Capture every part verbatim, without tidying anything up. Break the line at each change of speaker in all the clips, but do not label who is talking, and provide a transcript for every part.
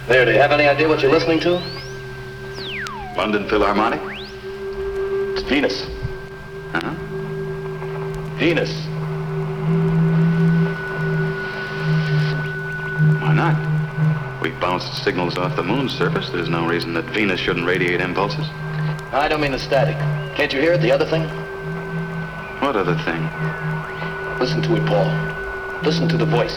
There, do you have any idea what you're listening to?
London Philharmonic?
It's Venus.
Huh?
Venus.
Why not? We bounced signals off the moon's surface. There's no reason that Venus shouldn't radiate impulses.
I don't mean the static. Can't you hear it, the other thing?
What other thing?
Listen to it, Paul. Listen to the voice.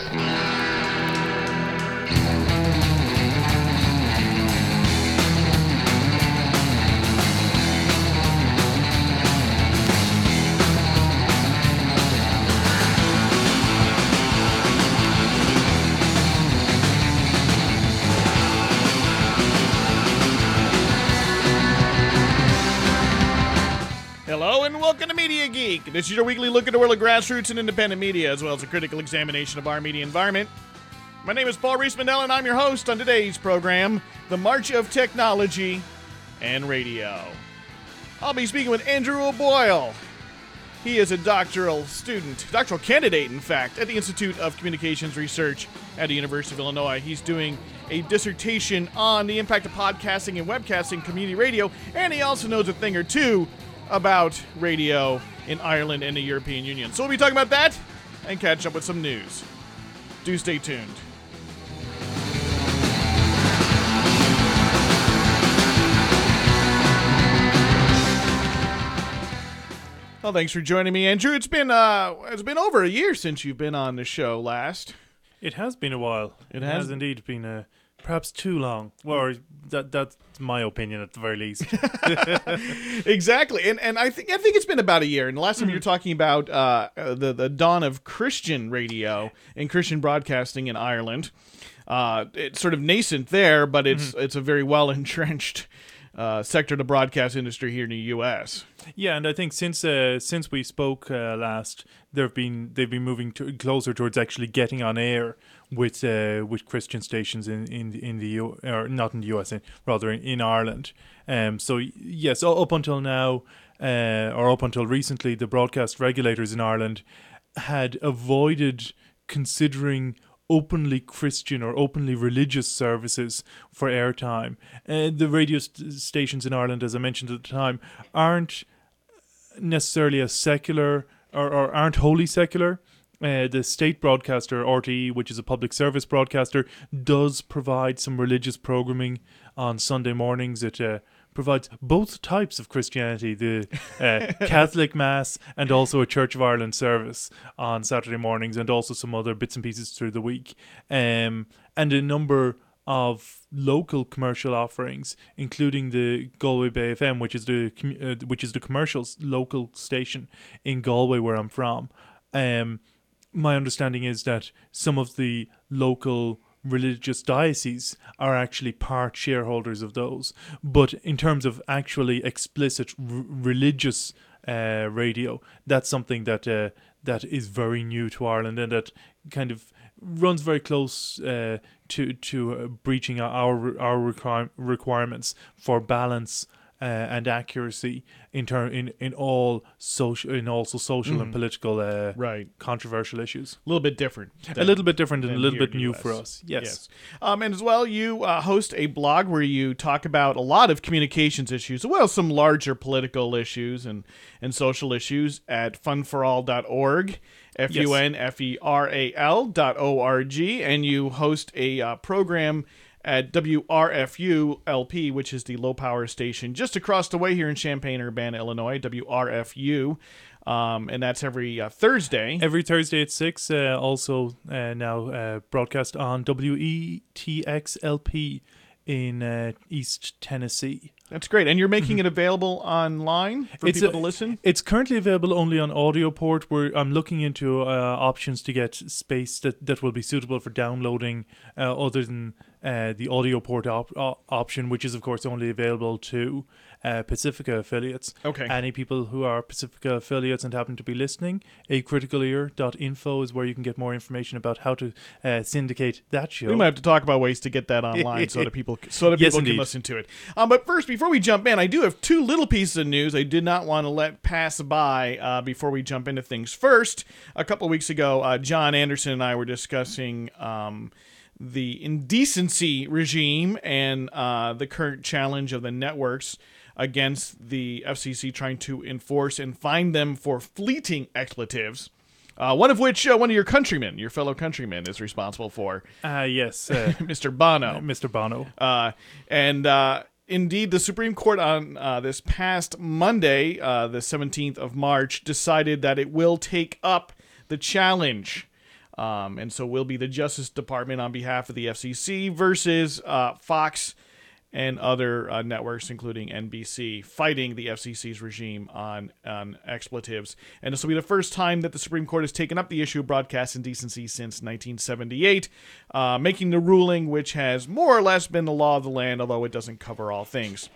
Hello and welcome to Media Geek. This is your weekly look at the world of grassroots and independent media, as well as a critical examination of our media environment. My name is Paul Rees-Mandel, and I'm your host on today's program, The March of Technology and Radio. I'll be speaking with Andrew O'Boyle. He is a doctoral student, doctoral candidate, in fact, at the Institute of Communications Research at the University of Illinois. He's doing a dissertation on the impact of podcasting and webcasting community radio, and he also knows a thing or two about radio in Ireland and the European Union. So we'll be talking about that and catch up with some news. Do stay tuned. Well, thanks for joining me, Andrew. It's been uh, it's been over a year since you've been on the show last.
It has been a while.
It
It,
has?
has indeed been uh, perhaps too long. Or that that's my opinion at the very least.
Exactly, and and I think I think it's been about a year. And the last time you were talking about uh, the the dawn of Christian radio and Christian broadcasting in Ireland. Uh, it's sort of nascent there, but it's it's a very well entrenched uh, sector of the broadcast industry here in the U S.
Yeah, and I think since uh, since we spoke uh, last, they've been they've been moving to, closer towards actually getting on air with uh, with Christian stations in in in the U or not in the U S, in, rather in, in Ireland. Um, so yes, up until now, uh, or up until recently, the broadcast regulators in Ireland had avoided considering openly Christian or openly religious services for airtime. And the radio st- stations in Ireland, as I mentioned at the time, aren't necessarily as secular or, or aren't wholly secular. Uh, the state broadcaster, R T E, which is a public service broadcaster, does provide some religious programming on Sunday mornings. It uh, provides both types of Christianity, the uh, Catholic Mass and also a Church of Ireland service on Saturday mornings, and also some other bits and pieces through the week. Um, and a number of local commercial offerings, including the Galway Bay F M, which is the commu- uh, which is the commercial s- local station in Galway, where I'm from. Um, my understanding is that some of the local religious dioceses are actually part shareholders of those. But in terms of actually explicit r- religious uh, radio, that's something that uh, that is very new to Ireland, and that kind of runs very close uh, to to uh, breaching our our requir- requirements for balance uh, and accuracy in turn in, in all social in also social
Mhm.
and political uh,
Right.
controversial issues.
A little bit different.
A little bit different and a
than
little
here
bit
in the
new
U S.
for us. Yes.
Um, and as well, you uh, host a blog where you talk about a lot of communications issues, as well as some larger political issues and, and social issues at fun for all dot org, F U N F E R A L dot O R G, and you host a uh, program at W R F U L P, which is the low-power station just across the way here in Champaign-Urbana, Illinois, W R F U, um, and that's every uh, Thursday.
Every Thursday at six, uh, also uh, now uh, broadcast on W E T X L P in uh, East Tennessee.
That's great. And you're making it available online for
It's
people
a-
to listen?
It's currently available only on audio port. Where I'm looking into uh, options to get space that, that will be suitable for downloading, uh, other than uh, the audio port op- op- option, which is of course only available to uh, Pacifica affiliates.
Okay.
Any people who are Pacifica affiliates and happen to be listening, a critical ear dot info is where you can get more information about how to uh, syndicate that show.
We might have to talk about ways to get that online so that people so that
Yes,
people can
indeed.
listen to it. Um, but first, before we jump in, I do have two little pieces of news I did not want to let pass by uh, before we jump into things. First, a couple of weeks ago, uh, John Anderson and I were discussing um, the indecency regime and uh, the current challenge of the networks against the F C C trying to enforce and fine them for fleeting expletives. Uh, one of which uh, one of your countrymen, your fellow countrymen, is responsible for.
Ah, uh, yes. Uh,
Mister Bono.
Mister Bono.
Uh, and uh, indeed, the Supreme Court on uh, this past Monday, uh, the seventeenth of March, decided that it will take up the challenge. Um, and so will be the Justice Department on behalf of the F C C versus uh, Fox and other uh, networks, including N B C, fighting the F C C's regime on, on expletives. And this will be the first time that the Supreme Court has taken up the issue of broadcast indecency since nineteen seventy-eight, uh, making the ruling which has more or less been the law of the land, although it doesn't cover all things.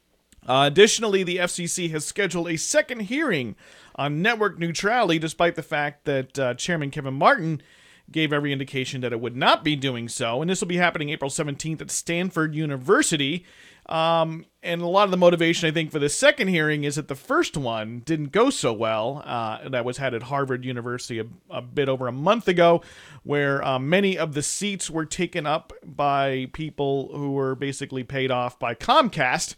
Uh, additionally, the F C C has scheduled a second hearing on network neutrality, despite the fact that uh, Chairman Kevin Martin gave every indication that it would not be doing so. And this will be happening April seventeenth at Stanford University. Um, and a lot of the motivation, I think, for the second hearing is that the first one didn't go so well. Uh, that was had at Harvard University a, a bit over a month ago, where uh, many of the seats were taken up by people who were basically paid off by Comcast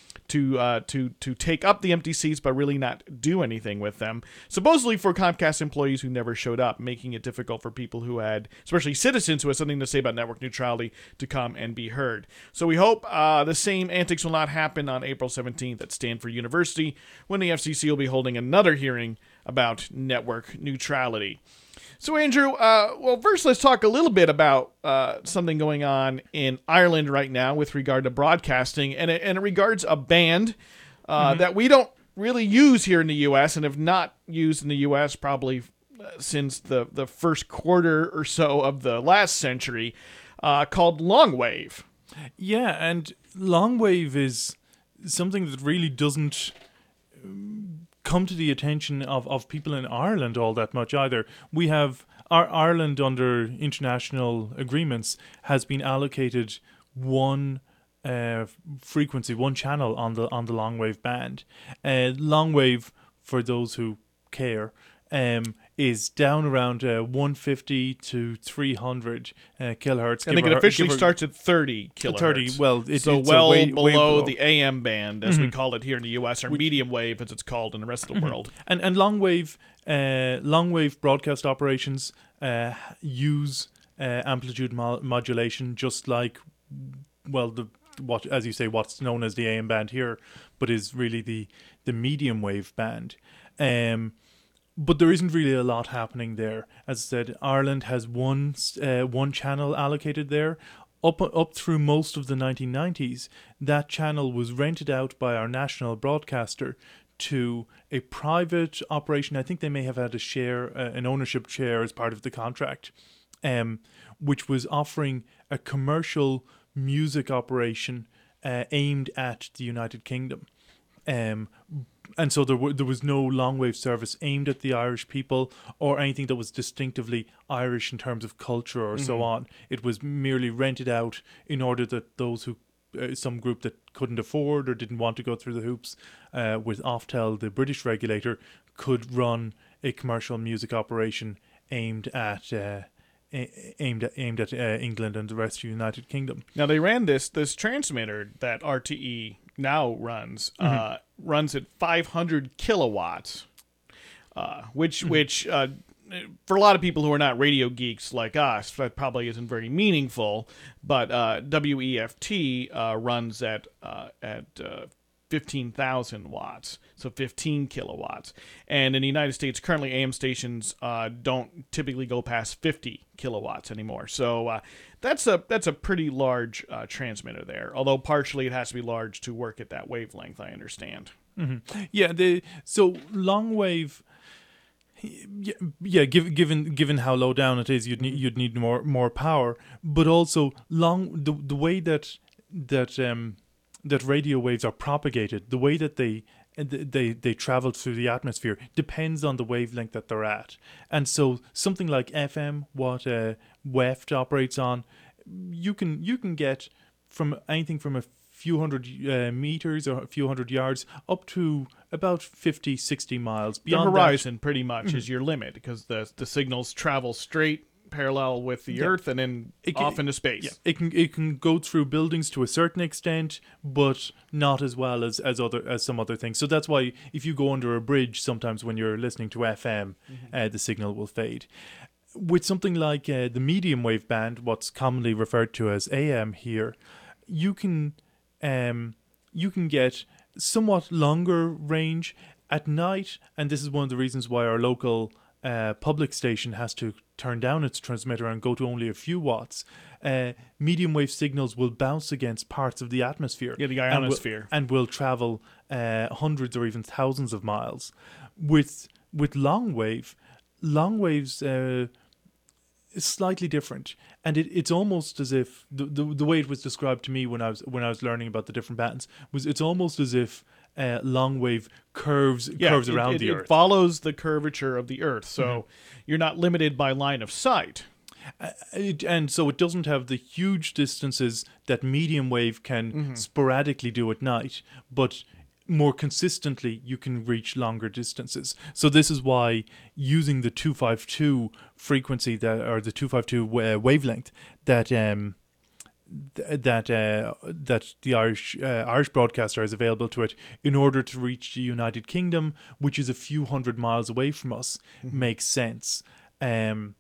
to uh, to to take up the empty seats but really not do anything with them, supposedly for Comcast employees who never showed up, making it difficult for people who had, especially citizens who had something to say about network neutrality, to come and be heard. So we hope uh, the same antics will not happen on April seventeenth at Stanford University, when the F C C will be holding another hearing about network neutrality. So, Andrew, uh, well, first let's talk a little bit about uh, something going on in Ireland right now with regard to broadcasting, and it, and it regards a band uh, mm-hmm. that we don't really use here in the U S and have not used in the U S probably since the, the first quarter or so of the last century, uh, called Longwave.
Yeah, and Longwave is something that really doesn't come to the attention of, of people in Ireland all that much either. We have, our Ireland under international agreements has been allocated one uh, frequency, one channel on the on the longwave band. Uh, longwave, for those who care, um, is down around uh, one fifty to three hundred uh, kilohertz.
I think it officially starts at thirty kilohertz.
thirty, well, it,
so
it's
well
way,
below,
way below
the A M band, as
mm-hmm.
we call it here in the U S, or
Which,
medium wave, as it's called in the rest of the
mm-hmm.
world.
And and longwave, uh, longwave broadcast operations uh, use uh, amplitude mo- modulation, just like, well, the what as you say, what's known as the A M band here, but is really the the medium wave band. Um, But there isn't really a lot happening there. As I said, Ireland has one uh, one channel allocated there. Up up through most of the nineteen nineties, that channel was rented out by our national broadcaster to a private operation. I think they may have had a share, uh, an ownership share as part of the contract, um, which was offering a commercial music operation uh, aimed at the United Kingdom. Um, and so there, w- there was no long-wave service aimed at the Irish people or anything that was distinctively Irish in terms of culture or mm-hmm. so on. It was merely rented out in order that those who, uh, some group that couldn't afford or didn't want to go through the hoops uh, with Oftel, the British regulator, could run a commercial music operation aimed at uh, a- aimed at, aimed at uh, England and the rest of the United Kingdom.
Now, they ran this this transmitter that R T E now runs, mm-hmm. uh, runs at five hundred kilowatts, uh, which, mm-hmm. which uh, for a lot of people who are not radio geeks like us, that probably isn't very meaningful, but uh, W E F T uh, runs at, uh, at uh, fifteen thousand watts, so fifteen kilowatts. And in the United States, currently A M stations uh, don't typically go past fifty kilowatts anymore. So uh, that's a that's a pretty large uh, transmitter there, although partially it has to be large to work at that wavelength, I understand.
Mm-hmm. Yeah, the so long wave. Yeah, yeah. Given given given how low down it is, you'd need you'd need more more power. But also long the the way that that um that radio waves are propagated, the way that they they they travel through the atmosphere depends on the wavelength that they're at. And so something like F M, what uh, W E F T operates on, you can you can get from anything from a few hundred uh, meters or a few hundred yards up to about fifty, sixty miles. Beyond
the horizon
that,
pretty much mm-hmm. is your limit, because the the signals travel straight parallel with the
Yeah.
Earth and then
It can-
off into space.
Yeah, it can it can go through buildings to a certain extent, but not as well as, as other as some other things. So that's why if you go under a bridge, sometimes when you're listening to F M,
Mm-hmm.
uh, the signal will fade. With something like uh, the medium wave band, what's commonly referred to as A M here, you can um, you can get somewhat longer range at night, and this is one of the reasons why our local uh, public station has to turn down its transmitter and go to only a few watts. Uh, medium wave signals will bounce against parts of the atmosphere.
Yeah, the
and will-
ionosphere.
and will travel uh, hundreds or even thousands of miles. With with long wave, long waves. Uh, is slightly different, and it, it's almost as if the, the the way it was described to me when I was when I was learning about the different bands was it's almost as if uh, long wave curves
Yeah,
curves
it-
around
it,
the
it
earth.
follows the curvature of the Earth, so
Mm-hmm.
you're not limited by line of sight.
Uh, it, and so it doesn't have the huge distances that medium wave can
Mm-hmm.
sporadically do at night, but more consistently you can reach longer distances. So this is why using the two fifty-two frequency that or the two fifty-two uh, wavelength that um th- that uh, that the Irish uh, Irish broadcaster is available to it in order to reach the United Kingdom, which is a few hundred miles away from us, makes sense. Um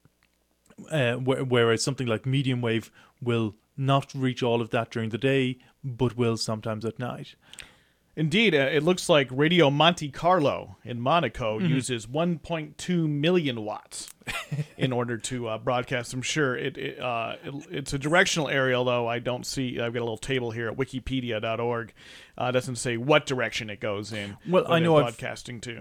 uh, wh- whereas something like medium wave will not reach all of that during the day, but will sometimes at night.
Indeed, uh, it looks like Radio Monte Carlo in Monaco
Mm-hmm.
uses one point two million watts in order to uh, broadcast. I'm sure it, it, uh, it it's a directional aerial, though. I don't see. I've got a little table here at wikipedia dot org. Uh, it doesn't say what direction it goes in.
Well,
what
I
they're
know I've-
broadcasting to.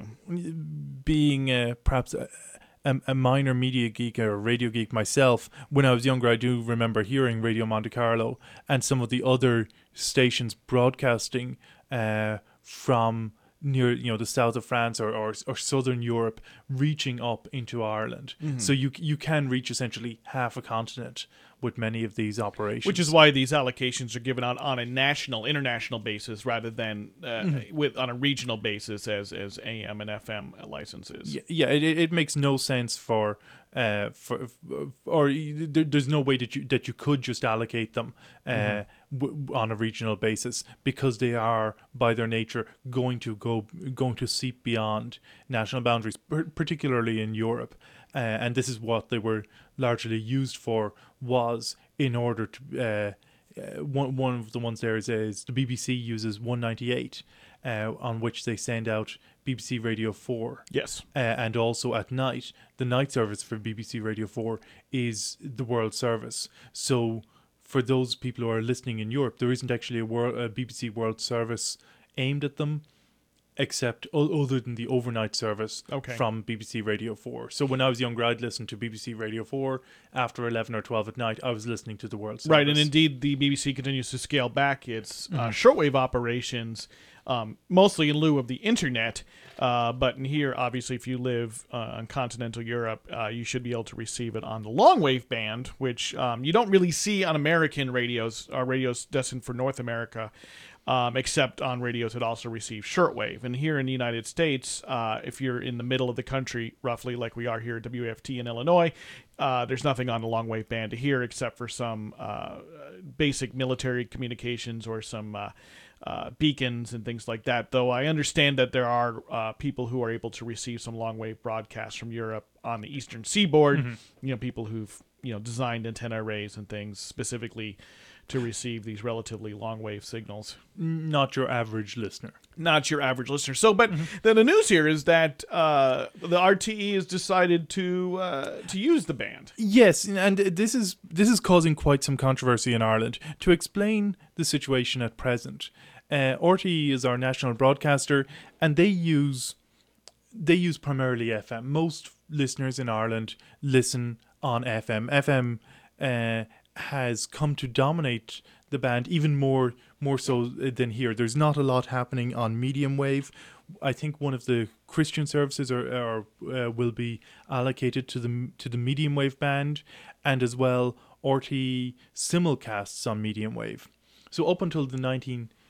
Being uh, perhaps a, a, a minor media geek or radio geek myself, when I was younger, I do remember hearing Radio Monte Carlo and some of the other stations broadcasting uh, from near, you know, the south of France or, or, or southern Europe, reaching up into Ireland. So you you can reach essentially half a continent with many of these operations.
Which is why these allocations are given on, on a national, international basis rather than uh,
Mm-hmm.
with on a regional basis as as A M and F M licenses.
Yeah, yeah it, it it makes no sense for uh for, or y- there, there's no way that you that you could just allocate them uh
Mm-hmm.
w- on a regional basis, because they are by their nature going to go going to seep beyond national boundaries, per- particularly in Europe. Uh, and this is what they were largely used for, was in order to uh, uh, one one of the ones there is, is the B B C uses one ninety-eight, uh, on which they send out B B C Radio four.
Yes.
Uh, and also at night, the night service for B B C Radio four is the World Service. So for those people who are listening in Europe, there isn't actually a, world, a B B C World Service aimed at them, except o- other than the overnight service
Okay.
from B B C Radio four. So when I was younger, I'd listen to B B C Radio four. After eleven or twelve at night, I was listening to the World Service.
Right, and indeed, the B B C continues to scale back its
Mm-hmm.
uh, shortwave operations, um, mostly in lieu of the internet. Uh, but in here, obviously, if you live uh, in continental Europe, uh, you should be able to receive it on the long wave band, which um, you don't really see on American radios, or radios destined for North America. Um, except on radios that also receive shortwave. And here in the United States, uh, if you're in the middle of the country, roughly like we are here at W F T in Illinois, uh, there's nothing on the long wave band to hear except for some uh, basic military communications or some uh, uh, beacons and things like that. Though I understand that there are uh, people who are able to receive some long wave broadcasts from Europe on the eastern seaboard. You know, people who've you know designed antenna arrays and things specifically to receive these relatively long wave signals.
Not your average listener.
Not your average listener. So, but then the news here is that uh, the R T E has decided to uh, to use the band.
Yes, and this is this is causing quite some controversy in Ireland. To explain the situation at present, uh, R T E is our national broadcaster, and they use they use primarily F M. Most listeners in Ireland listen on F M. F M uh, has come to dominate the band even more more so than here. There's not a lot happening on medium wave. I think one of the Christian services are, are uh, will be allocated to the to the medium wave band, and as well R T E simulcasts on medium wave. So up until the nineteen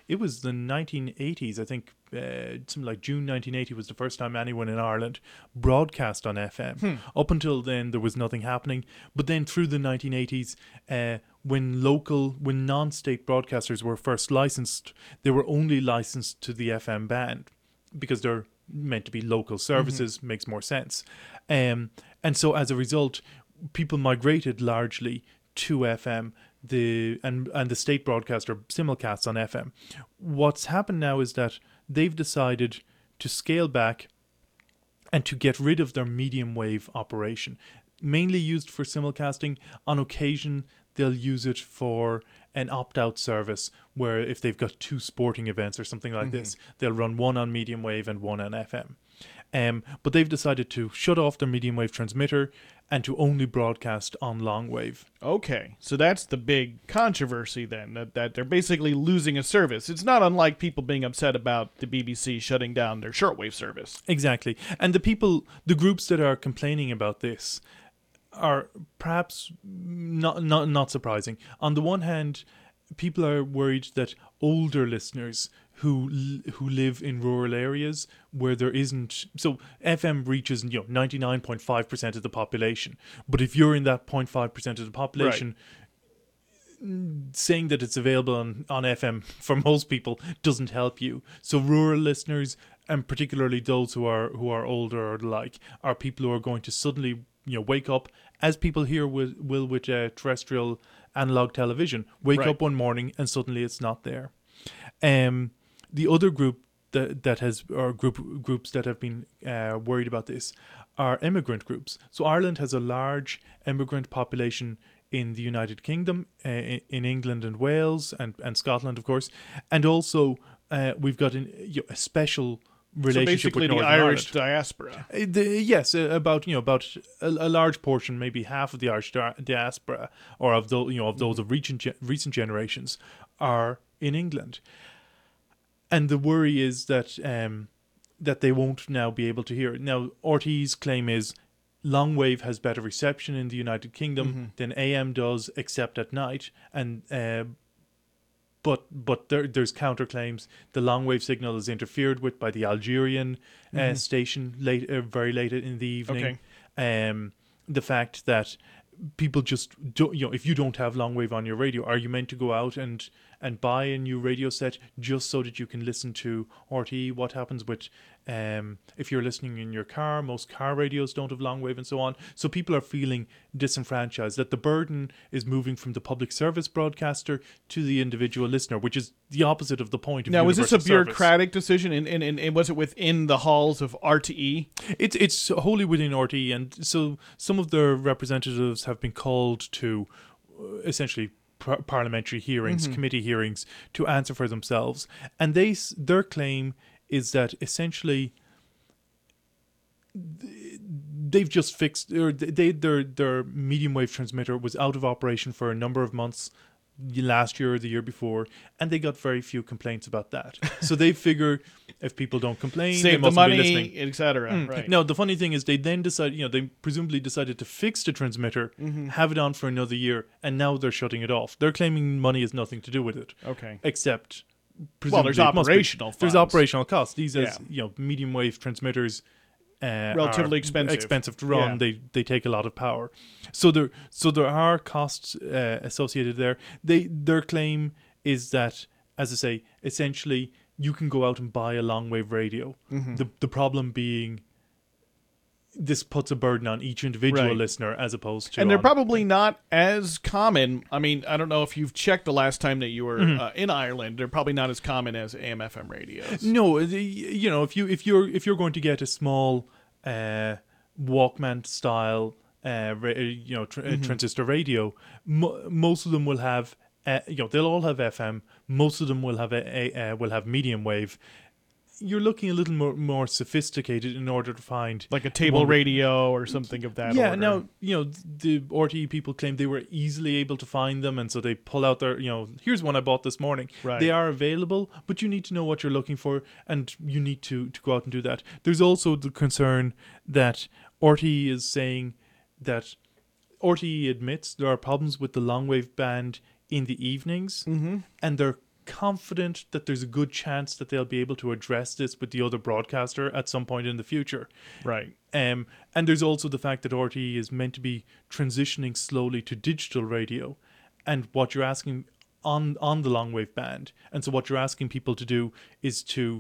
it was the nineteen eighties, I think, uh, something like June nineteen eighty was the first time anyone in Ireland broadcast on F M.
Hmm.
Up until then, there was nothing happening. But then through the nineteen eighties, uh, when local, when non-state broadcasters were first licensed, they were only licensed to the F M band because they're meant to be local services, mm-hmm. makes more sense. Um, and so as a result, people migrated largely to F M, the and and the state broadcaster simulcasts on F M. What's happened now is that they've decided to scale back and to get rid of their medium wave operation, mainly used for simulcasting. On occasion, they'll use it for an opt-out service where if they've got two sporting events or something like mm-hmm. this, they'll run one on medium wave and one on F M. Um, but they've decided to shut off their medium wave transmitter and to only broadcast on long wave.
Okay, so that's the big controversy then, that, that they're basically losing a service. It's not unlike people being upset about the B B C shutting down their shortwave service.
Exactly. And the people, the groups that are complaining about this are perhaps not not not surprising. On the one hand, people are worried that older listeners who who live in rural areas where there isn't, so F M reaches, you know, ninety-nine point five percent of the population, but if you're in that zero point five percent of the population, right, saying that it's available on, on F M for most people doesn't help you. So rural listeners, and particularly those who are who are older or the like, are people who are going to suddenly, you know, wake up, as people here will, will with uh, terrestrial analog television, wake
right.
up one morning and suddenly it's not there. Um, the other group that that has, or group groups that have been uh, worried about this, are immigrant groups. So Ireland has a large immigrant population in the United Kingdom, uh, in England and Wales, and, and Scotland, of course, and also uh, we've got an, you know, a special relationship
so basically
with Northern
the Irish
Ireland.
diaspora.
Uh, the, yes, uh, about you know about a, a large portion, maybe half of the Irish di- diaspora, or of the you know of those of recent ge- recent generations, are in England. And the worry is that um, that they won't now be able to hear it. Now, R T E's claim is long wave has better reception in the United Kingdom mm-hmm. than A M does, except at night. And uh, but but there, there's counterclaims. The long wave signal is interfered with by the Algerian uh, mm-hmm. station late, uh, very late in the evening. Okay. Um, the fact that people just don't, you know, if you don't have long wave on your radio, are you meant to go out and and buy a new radio set just so that you can listen to R T E? What happens with um if you're listening in your car? Most car radios don't have long wave and so on. So people are feeling disenfranchised, that the burden is moving from the public service broadcaster to the individual listener, which is the opposite of the point of
now, was this a bureaucratic
service.
decision, and, and, and, and was it within the halls of R T E?
It's it's wholly within R T E, and so some of their representatives have been called to uh, essentially par- parliamentary hearings, mm-hmm. committee hearings, to answer for themselves. And they their claim is that essentially they've just fixed, or they their their medium wave transmitter was out of operation for a number of months last year or the year before, and they got very few complaints about that. So they figure if people don't complain,
save
they
the
mustn't
money,
be listening,
et cetera. Mm. Right.
No, the funny thing is they then decided, you know, they presumably decided to fix the transmitter, mm-hmm. have it on for another year, and now they're shutting it off. They're claiming money has nothing to do with it.
Okay.
Except,
well, there's operational funds.
There's operational costs. These, as
yeah.
you know, medium wave transmitters, uh,
relatively
are
expensive.
expensive to run. Yeah. They they take a lot of power. So there so there are costs uh, associated there. They their claim is that, as I say, essentially you can go out and buy a long wave radio. Mm-hmm. The the problem being, this puts a burden on each individual
right.
listener as opposed to,
and they're
on,
probably not as common. I mean, I don't know if you've checked the last time that you were mm-hmm. uh, in Ireland. They're probably not as common as A M F M radios.
No, the, you know, if you if you're if you're going to get a small uh, Walkman style, uh, ra- you know, tr- mm-hmm. transistor radio, mo- most of them will have, uh, you know, they'll all have F M. Most of them will have a, a uh, will have medium wave. You're looking a little more more sophisticated in order to find
like a table one radio or something of that
yeah,
order.
now, you know, the R T E people claim they were easily able to find them, and so they pull out their, you know, here's one I bought this morning.
Right.
They are available, but you need to know what you're looking for, and you need to, to go out and do that. There's also the concern that R T E is saying that R T E admits there are problems with the long wave band in the evenings, mm-hmm. and they're confident that there's a good chance that they'll be able to address this with the other broadcaster at some point in the future.
Right.
Um, and there's also the fact that R T E is meant to be transitioning slowly to digital radio, and what you're asking on on the long wave band. And so what you're asking people to do is to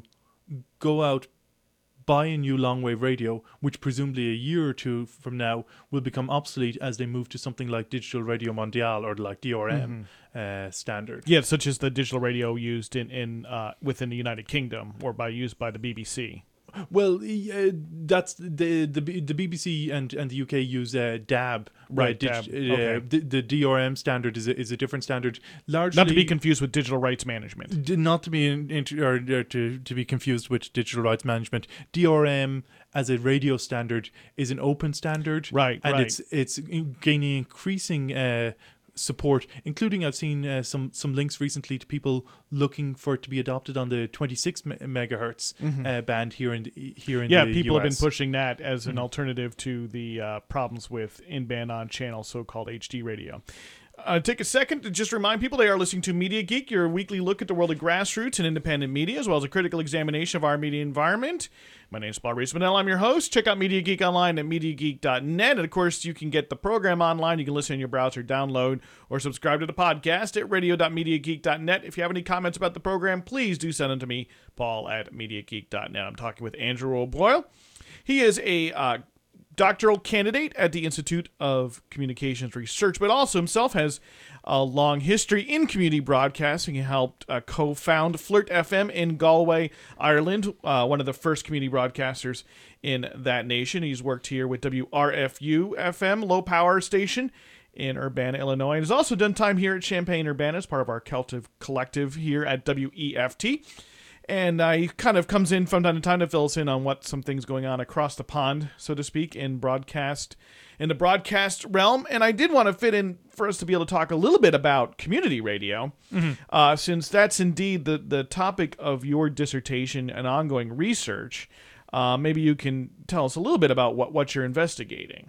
go out, buy a new long wave radio, which presumably a year or two from now will become obsolete as they move to something like Digital Radio Mondiale or like D R M mm-hmm. uh, standard.
Yeah, such as the digital radio used in, in uh, within the United Kingdom or by used by the B B C.
Well, uh, that's the the the B B C and, and the U K use uh, D A B,
right?
Uh,
D A B.
Uh,
okay.
the, the D R M standard is a, is a different standard, largely
not to be confused with digital rights management.
D- not to be in, in, or, or to to be confused with digital rights management. D R M as a radio standard is an open standard,
right?
And
right.
it's it's gaining increasing Uh, support, including I've seen uh, some some links recently to people looking for it to be adopted on the twenty-six me- megahertz mm-hmm. uh, band here in the, here in
yeah,
the
people
U S.
have been pushing that as
mm-hmm.
an alternative to the uh, problems with in-band on-channel so-called H D radio. Uh, take a second to just remind people they are listening to Media Geek, your weekly look at the world of grassroots and independent media, as well as a critical examination of our media environment. My name is Paul Reese-Manel. I'm your host. Check out Media Geek online at media geek dot net. And, of course, you can get the program online. You can listen in your browser, download, or subscribe to the podcast at radio dot media geek dot net. If you have any comments about the program, please do send them to me, Paul at media geek dot net. I'm talking with Andrew O'Boyle. He is a uh, doctoral candidate at the Institute of Communications Research, but also himself has a long history in community broadcasting. He helped uh, co-found Flirt F M in Galway, Ireland, uh, one of the first community broadcasters in that nation. He's worked here with W R F U F M, low power station in Urbana, Illinois. And has also done time here at Champaign-Urbana as part of our Celtic collective here at W E F T. And uh, he kind of comes in from time to time to fill us in on what some things going on across the pond, so to speak, in broadcast, in the broadcast realm. And I did want to fit in for us to be able to talk a little bit about community radio, mm-hmm. uh, since that's indeed the, the topic of your dissertation and ongoing research. Uh, maybe you can tell us a little bit about what, what you're investigating.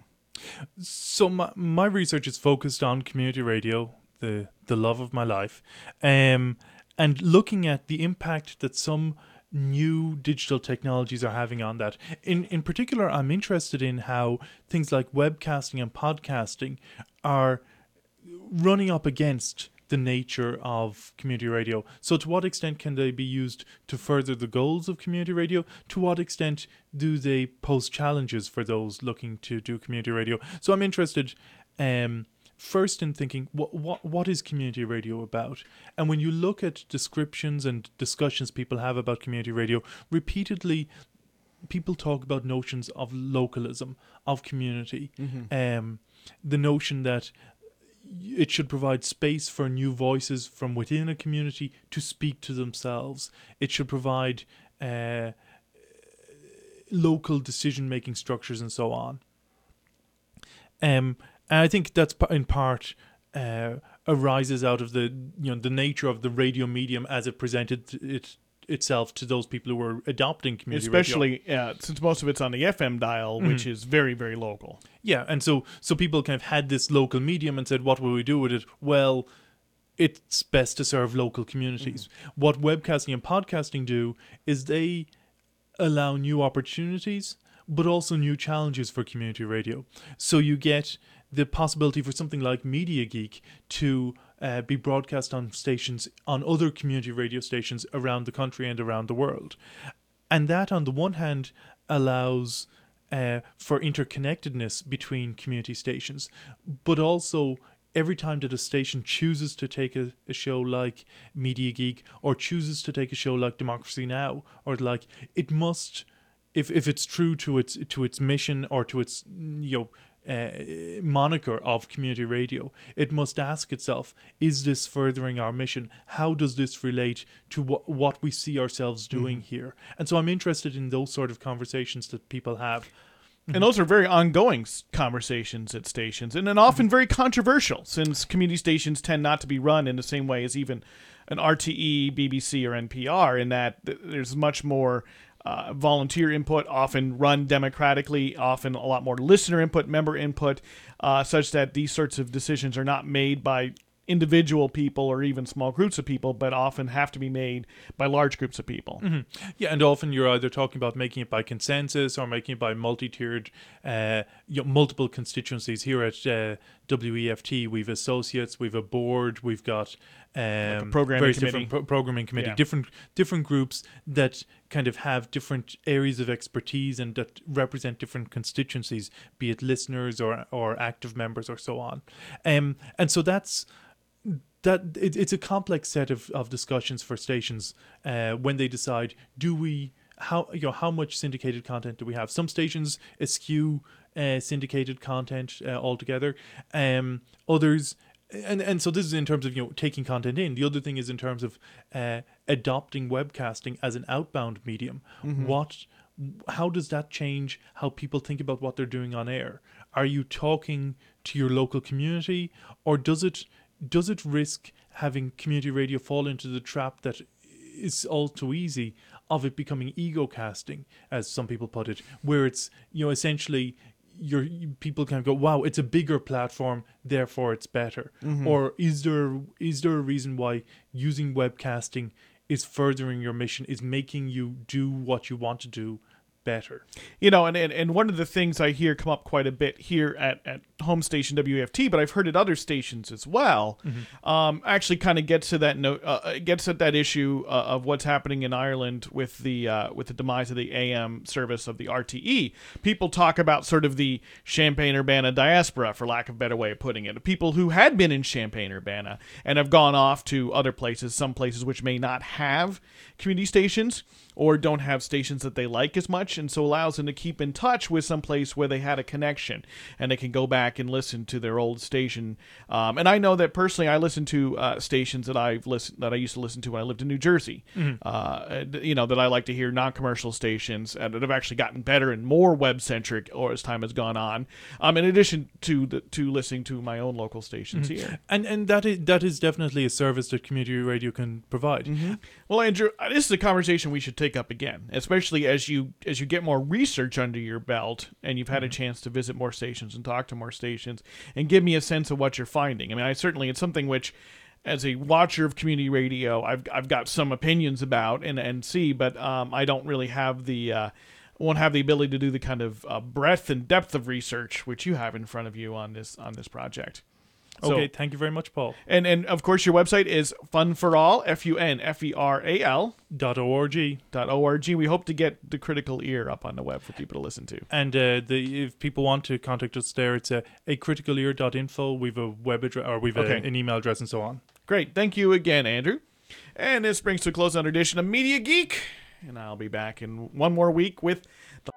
So my, my research is focused on community radio, the, the love of my life. Um And looking at the impact that some new digital technologies are having on that. In in particular, I'm interested in how things like webcasting and podcasting are running up against the nature of community radio. So to what extent can they be used to further the goals of community radio? To what extent do they pose challenges for those looking to do community radio? So I'm interested um first in thinking, what, what what is community radio about? And when you look at descriptions and discussions people have about community radio, repeatedly people talk about notions of localism, of community, mm-hmm. um, the notion that it should provide space for new voices from within a community to speak to themselves. It should provide uh, local decision-making structures and so on. Um. And I think that's in part uh, arises out of the you know the nature of the radio medium as it presented it itself to those people who were adopting community
Especially,
radio.
Especially uh, since most of it's on the F M dial, mm-hmm. which is very, very local.
Yeah, and so so people kind of had this local medium and said, what will we do with it? Well, it's best to serve local communities. Mm-hmm. What webcasting and podcasting do is they allow new opportunities, but also new challenges for community radio. So you get the possibility for something like Media Geek to uh, be broadcast on stations, on other community radio stations around the country and around the world. And that, on the one hand, allows uh, for interconnectedness between community stations, but also every time that a station chooses to take a, a show like Media Geek or chooses to take a show like Democracy Now! Or like, it must, if if it's true to its to its mission or to its, you know, Uh, moniker of community radio, it must ask itself, is this furthering our mission? How does this relate to wh- what we see ourselves doing mm-hmm. here? And so I'm interested in those sort of conversations that people have.
And those are very ongoing conversations at stations, and then often very controversial, since community stations tend not to be run in the same way as even an R T E, B B C, or N P R, in that th- there's much more Uh, volunteer input, often run democratically, often a lot more listener input, member input, uh, such that these sorts of decisions are not made by individual people or even small groups of people, but often have to be made by large groups of people.
Mm-hmm. Yeah, and often you're either talking about making it by consensus or making it by multi-tiered, uh, you know, multiple constituencies. Here at uh, W E F T, we've associates, we've a board, we've got um,
Like a programming
various
committee.
different pro- programming committee,
Yeah.
different different groups that kind of have different areas of expertise and that represent different constituencies, be it listeners or or active members or so on. Um, and so that's. That it, it's a complex set of, of discussions for stations uh, when they decide, do we how you know how much syndicated content do we have? Some stations eschew uh, syndicated content uh, altogether. Um, others, and and so this is in terms of you know taking content in. The other thing is in terms of uh, adopting webcasting as an outbound medium. Mm-hmm. What how does that change how people think about what they're doing on air? Are you talking to your local community, or does it Does it risk having community radio fall into the trap that is all too easy of it becoming ego casting, as some people put it, where it's, you know, essentially your people can go, wow, it's a bigger platform, therefore it's better. Mm-hmm. Or is there is there a reason why using webcasting is furthering your mission, is making you do what you want to do better?
You know, and, and and one of the things I hear come up quite a bit here at, at home station W E F T, but I've heard at other stations as well, mm-hmm. um, actually kind of gets to that note, uh, gets at that issue uh, of what's happening in Ireland with the uh, with the demise of the A M service of the R T E. People talk about sort of the Champaign-Urbana diaspora, for lack of a better way of putting it. People who had been in Champaign-Urbana and have gone off to other places, some places which may not have community stations or don't have stations that they like as much, and so allows them to keep in touch with some place where they had a connection, and they can go back and listen to their old station. Um, and I know that personally, I listen to uh, stations that I've listened that I used to listen to when I lived in New Jersey. Mm-hmm. Uh, you know, that I like to hear non-commercial stations, and that have actually gotten better and more web-centric or as time has gone on. Um, in addition to the, to listening to my own local stations mm-hmm. here,
and and that is that is definitely a service that community radio can provide. Mm-hmm.
Well, Andrew, this is a conversation we should take up again, especially as you as you get more research under your belt and you've had a chance to visit more stations and talk to more stations and give me a sense of what you're finding. I mean, I certainly, it's something which, as a watcher of community radio, I've I've got some opinions about and, and see, but um, I don't really have the uh, won't have the ability to do the kind of uh, breadth and depth of research which you have in front of you on this on this project.
Okay,
so,
thank you very much, Paul.
And and of course your website is funferall, F U N F E R A L
dot org.
Dot org. We hope to get the Critical Ear up on the web for people to listen to.
And uh, the if people want to contact us there, it's uh, a critical ear dot info. We've a web address, or we've
okay.
a, an email address, and so on.
Great, thank you again, Andrew. And this brings to a close another edition of Media Geek, and I'll be back in one more week with the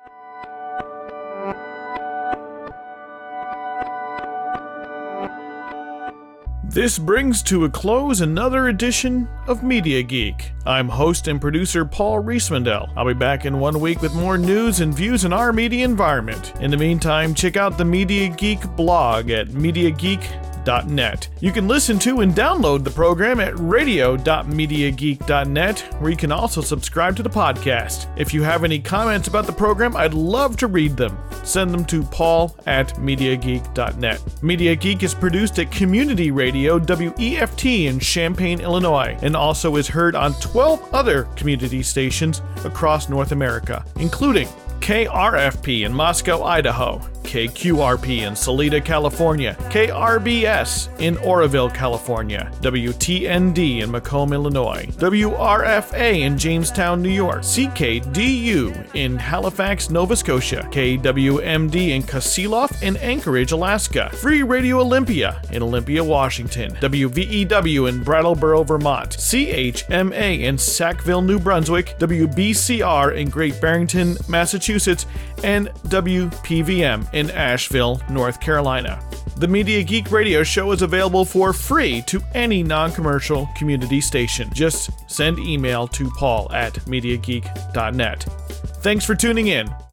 This brings to a close another edition of Media Geek. I'm host and producer Paul Riesmandel. I'll be back in one week with more news and views in our media environment. In the meantime, check out the Media Geek blog at media geek dot net. You can listen to and download the program at radio dot media geek dot net, where you can also subscribe to the podcast. If you have any comments about the program, I'd love to read them. Send them to paul at media geek dot net. Media Geek is produced at Community Radio W E F T in Champaign, Illinois, and also is heard on twelve other community stations across North America, including K R F P in Moscow, Idaho, K Q R P in Salida, California, K R B S in Oroville, California, W T N D in Macomb, Illinois, W R F A in Jamestown, New York, C K D U in Halifax, Nova Scotia, K W M D in Kasilof and Anchorage, Alaska, Free Radio Olympia in Olympia, Washington, W V E W in Brattleboro, Vermont, C H M A in Sackville, New Brunswick, W B C R in Great Barrington, Massachusetts, and W P V M in Asheville, North Carolina. The Media Geek Radio Show is available for free to any non-commercial community station. Just send email to paul at media geek dot net. Thanks for tuning in.